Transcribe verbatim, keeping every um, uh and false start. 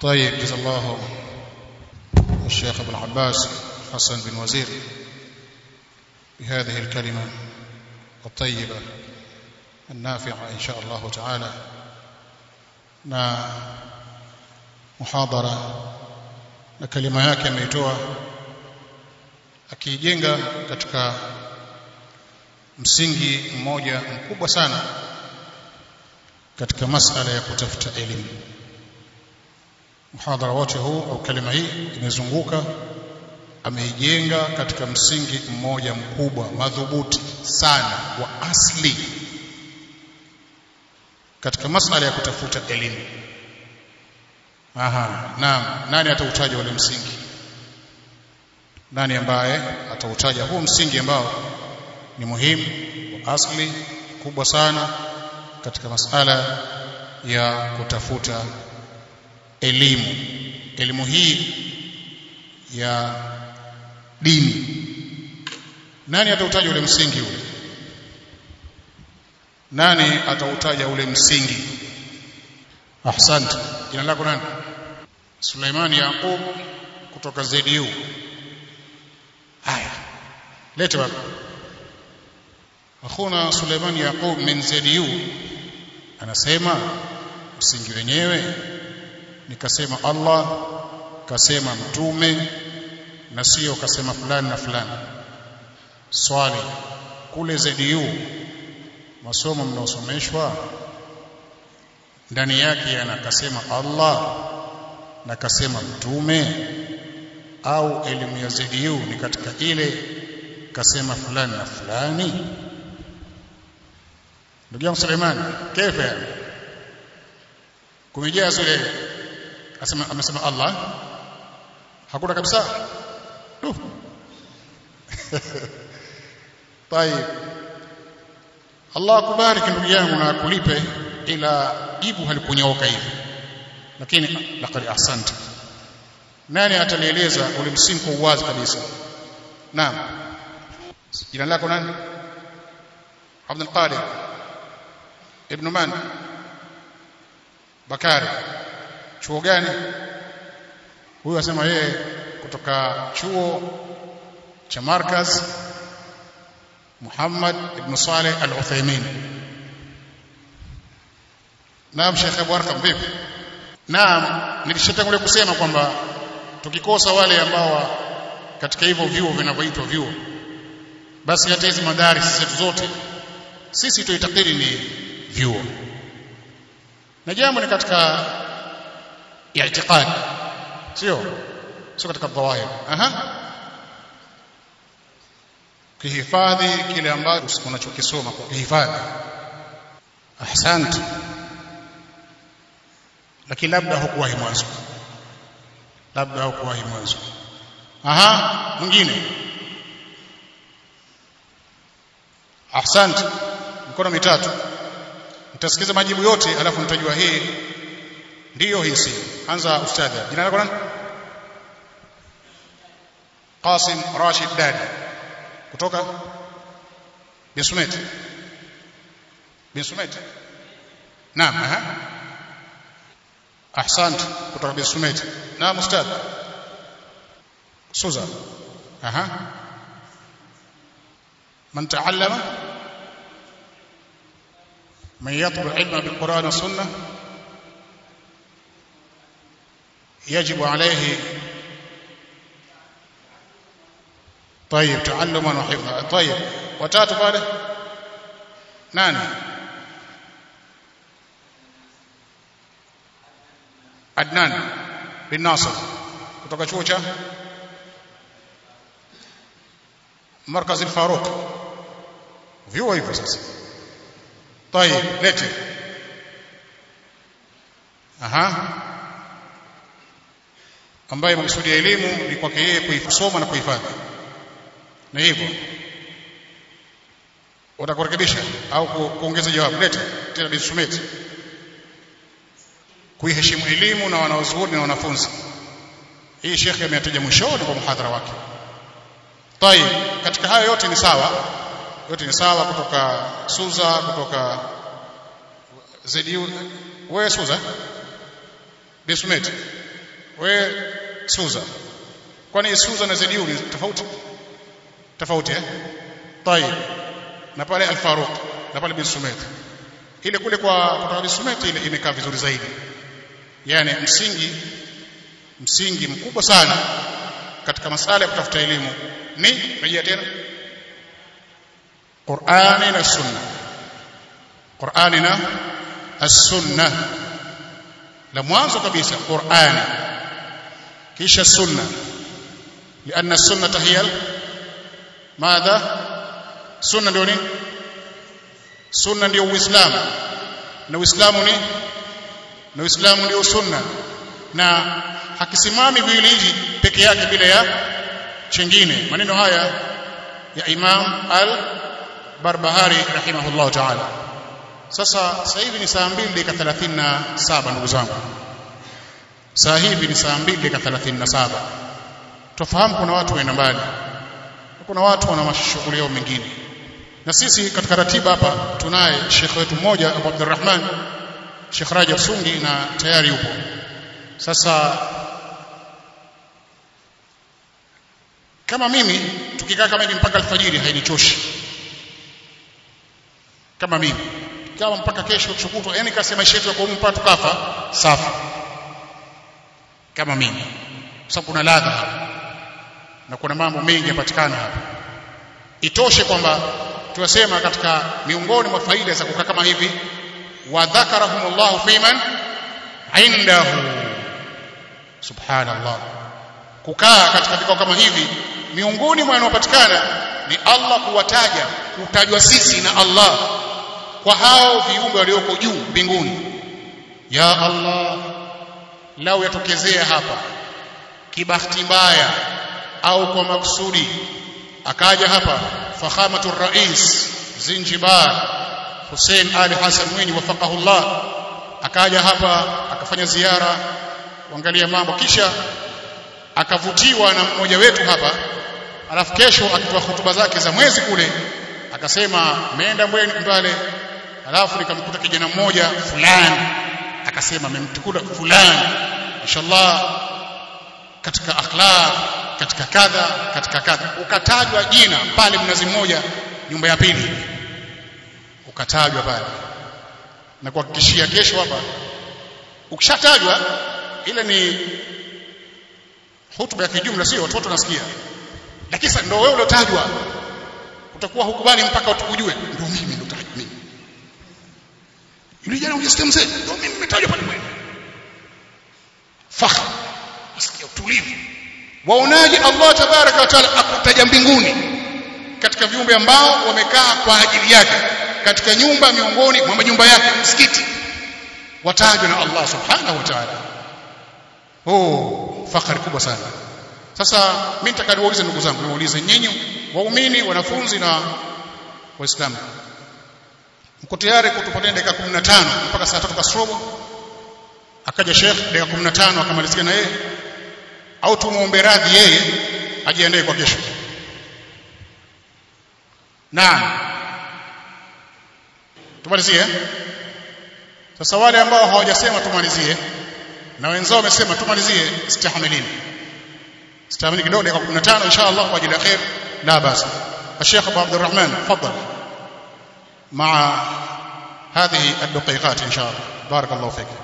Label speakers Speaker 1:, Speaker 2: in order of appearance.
Speaker 1: طيب جزا الله الشيخ ابن عباس حسن بن وزير بهذه الكلمة الطيبة النافعة إن شاء الله تعالى na muhadhara na kalima yake ameitoa akijenga katika msingi mmoja mkubwa sana katika masala ya kutafuta elimu. Muhadhara wote huu au kalima hii imezunguka ameijenga katika msingi mmoja mkubwa madhubuti sana wa asli katika masala ya kutafuta elimu. Aha, naam, nani atautaja ule msingi? Nani ambaye atautaja huu msingi ambao ni muhimu wa asli kubwa sana katika masala ya kutafuta elimu? Elimu hii ya dini, nani atautaja ule msingi ule? Nani atautaja ule msingi? Ahsante. Jina lako nani? Suleiman Yaqub kutoka Z U. Haya, lete baba. Akhuna Suleiman Yaqub min Z U anasema msingi wenyewe nikasema Allah, kasema mtume, na sio kasema fulani na fulani. Swali, kule Z U masomo mnaosomeshwa ndani yake yanakasema Allah na kasema mtume, au elimu ya Z U ni katika ile kasema fulani na fulani? Ndugu yangu Suleiman, kefa kumejaa zile asema amesema Allah, hakuna kabisa. Duh. Tayeb, Allah akubariki ndugu yangu na akulipe, ila jibu halikunyooka hivi, lakini laqad ahsanta. Nani atalieleza ule msingi kwa uwazi kabisa? Naam, jina lako nani? Abdul Qadir ibn man? Bakari. Chuo gani? Huyu asema yeye kutoka chuo cha Markaz Muhammad ibn Saleh Al-Uthaymeen. Naam, Sheikh Abu Arqam, vipi? Naam, nilishatangulia kusema kwamba tukikosa wale ambao katika hivyo vyuo vinavyoitwa vyuo, basi hata hizi madaris zetu zote sisi tuitakiri ni vyuo, na jambo ni katika ya itikadi, sio sio katika dhawahir. Aha, kihifadhi kile ambacho unachokisoma kwa kihifadhi. Ahsante. Lakini labda hukuwahi mwanzo, labda hukuwahi mwanzo. Aha, mwingine. Ahsante. Mkono mitatu. Mtasikiza majibu yote alafu mtajua hii ndiyo hii si. Anza ustadhi. Jina lako nani? Qasim Rashid Dadi kutoka Bisumet. Bisumet. Naam, aha. Ahsante, kutoka Bisumet. Naam ustadhi. Suza. Aha. من تعلم من يطلب العلم بالقرآن والسنة يجب عليه طيب تعلما وحفظا. طيب watatu pale nani? Adnan bin Nasr kutoka chuo cha Markaz al-Faruq. Vyuo hivyo sasa. طيب lete. Aha, ambaye maksudi ya elimu ni kwake yeye kuisoma na kuhifadhi, na hivyo utakurekebisha au kuongeza jawabu. Lete tena bisumeti. Kuiheshimu elimu na wanaozuoni na wanafunzi, hii shekhi ameyataja mwishoni kwa muhadhara wake. طيب, katika hayo yote ni sawa, yote ni sawa, kutoka Suza, kutoka Z U. Wewe Suza Bisumet, we Suza, kwani Suza na Zediu ni tofauti tofauti eh طيب na pale Al-Faruq na pale bin Sumayt ile kule kwa kutoka bin Sumayt ile imekaa vizuri zaidi. Yani msingi msingi mkubwa sana katika masala ya kutafuta elimu ni rejea tena Qur'ani na Sunna. Qur'ani na as-Sunna, la mwanzo kabisa Qur'ani kisha Sunna, لأن السنة هي ماذا؟ Sunna ndio nini? Sunna ndio Uislamu na Uislamu ni na Uislamu ndio sunna, na hakisimami viwili hivi peke yake bila ya chengine. Maneno haya ya Imam Al-Barbahari rahimahullah ta'ala. Sasa sasa hivi ni saa mbili dakika thelathini na saba ndugu zangu, saa hivi ni saa mbili dakika thelathini na saba. Tufahamu kuna watu waenda mbali, kuna watu wana mashughuli yao mengine, na sisi katika ratiba hapa tunaye Sheikh wetu mmoja Abu Abdurrahman Sheikh Rajab Sungi, na tayari yupo. Sasa kama mimi tukikaa kama hivi mpaka alfajiri hainichoshi, kama mimi kama mpaka kesho kushukutwa, yani kasema maisha yetu yako mpaka tukafa safi, kama mimi, kwa sababu kuna ladha hapa na kuna mambo mengi yapatikana hapa. Itoshe kwamba tuwasema katika miongoni mwa faida za kukaa kama hivi, wa dhakarahumullahu fiman indahu, subhanallah, kukaa katika vikao kama hivi miongoni mwa yanayopatikana ni Allah kuwataja, kutajwa sisi na Allah kwa hao viumbe walioko juu mbinguni. Ya Allah, lau yatokezea hapa kibahati mbaya au kwa makusudi akaja hapa fakhamatu rais Zinjibar Hussein Ali Hassan Mwinyi wafaqahullah, akaja hapa akafanya ziara kuangalia mambo, kisha akavutiwa na mmoja wetu hapa, alafu kesho akitoa hutuba zake za mwezi kule akasema ameenda mbele, alafu nikamkuta kijana mmoja fulani akasema amemtukuta fulani inshallah katika akhlaq, katika kadha katika kadha, ukatajwa jina pale Mnazi Mmoja nyumba ya pili, ukatajwa pale. Na kuhakikishia kesho hapa ukishatajwa, ile ni hutuba ya kijumla, sio watoto nasikia, lakini sasa ndio wewe uliotajwa utakuwa hukubali mpaka utukujue, ndio mimi ndio tajwa mimi, yule jana unasikia mzee, ndio mimi nimetajwa pale mwenu. Fakhr, usikie utulivu. Waonaje Allah tabaraka wa taala akutaja mbinguni katika viumbe ambao wamekaa kwa ajili yake katika nyumba miongoni mwa majumba yake, msikiti, watajwa na Allah subhanahu wa ta'ala. Oh, fakhari kubwa sana. Sasa mimi nataka niwaulize ndugu zangu, niwaulize nyinyi waumini, wanafunzi na waislamu, mko tayari kutupatia dakika kumi na tano mpaka saa tatu kasrobo akaja Sheikh dakika kumi na tano akamalizia na yeye, au tumuombe radhi yeye ajiandae kwa kesho? Naam, tumalizie. Sasa wale ambao hawajasema tumalizie na wenzao wamesema tumalizie, istahamilini استعمل kidogo dakika kumi na tano inshallah kwa ajili ya khair, la basi. الشيخ ابو عبد الرحمن تفضل مع هذه الدقيقات ان شاء الله. بارك الله فيك.